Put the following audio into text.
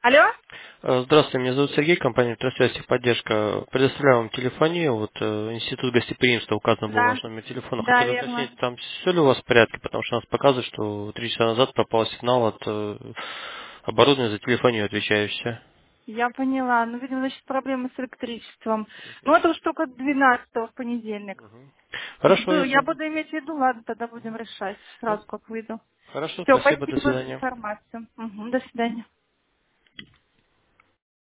Алло? Здравствуйте, меня зовут Сергей, компания «Трансвязь Поддержка». Предоставляю вам телефонию, институт гостеприимства указан был Да, ваш номер телефона. да, Хотел верно. уточнить, там все ли у вас в порядке, потому что у нас показывает, что 3 часа назад пропал сигнал от оборудования за телефонию отвечающего. Я поняла. Ну, видимо, значит, проблемы с электричеством. Ну, это уж только 12 в понедельник. Хорошо, я Я понял. буду иметь в виду, ладно, тогда будем решать Ну, сразу, как выйду. хорошо, Все, спасибо, до спасибо за свидания. информацию. Мгм, до свидания.